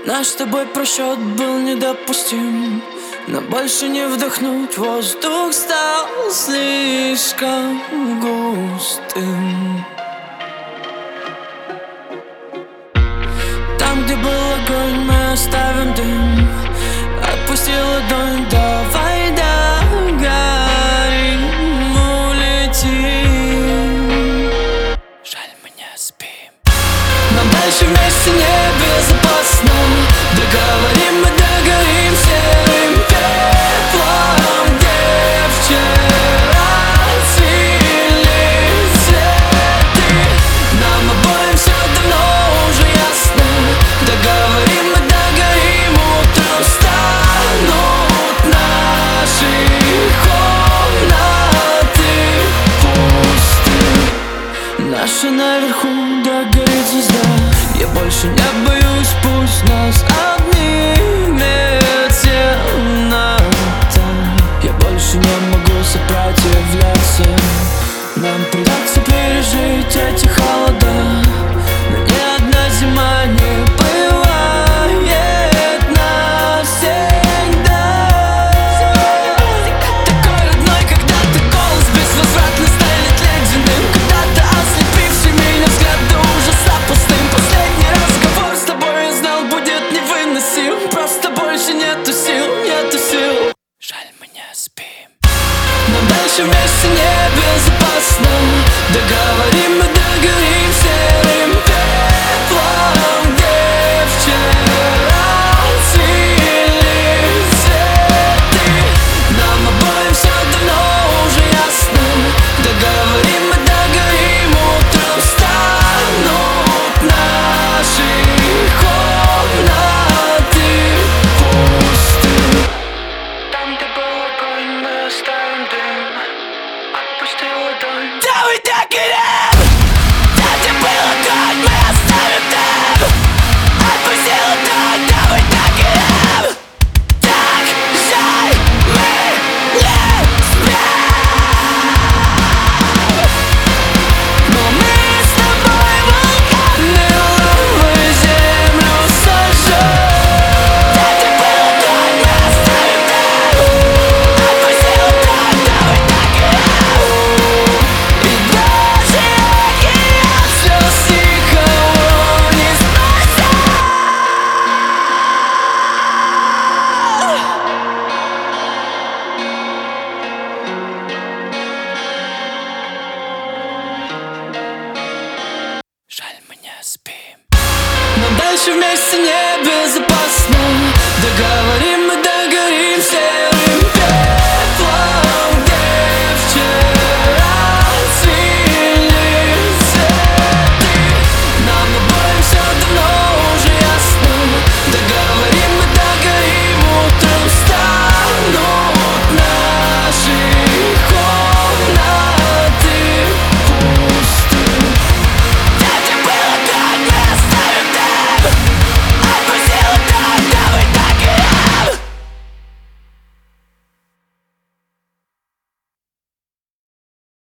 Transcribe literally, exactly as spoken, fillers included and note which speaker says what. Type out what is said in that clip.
Speaker 1: Наш с тобой просчет был недопустим, но больше не вдохнуть. Воздух стал слишком густым. Там, где был огонь, мы оставим дым. Отпусти ладонь, давай догорим, улетим. Жаль, мы не спим. Нам дальше вместе небезопасно. Договорим, мы догорим серым пеплом, где вчера цвели цветы. Нам обоим все давно уже ясно. Договорим, мы догорим, утром станут наши комнаты пусты. Наша наверху догорит звезда. Я больше не боюсь, пусть нас обнимет темнота. Я больше не могу сопротивляться. Нам придется пережить эти холода, но ни одна зима не бывает навсегда. Такой родной, когда ты голос безвозвратно станет ледяным, когда-то ослепивший меня взгляд до ужаса пустым. Последний разговор с тобой, я знал, будет невыносим. Просто больше нету сил, нету сил. Жаль, мы не спим. Но дальше вместе небезопасно. Договорим, мы догорим серым пеплом, где вчера цвели цветы. Нам обоим все давно уже ясно. Договорим, мы догорим, утром станут наши комнаты пусты. Там, где был огонь, мы оставим дым. Отпусти ладонь, давай догорим. Там, где был огонь, мы оставим дым. Отпусти ладонь, давай догорим. Так жаль, мы не спим. Но мы с тобой вулканы, лавы землю сожжем. Там, где был огонь, мы оставим дым. Отпусти ладонь, давай догорим. И даже океан слез никого не спасет. Жаль, мы не спим. Но дальше вместе небезопасно. Договор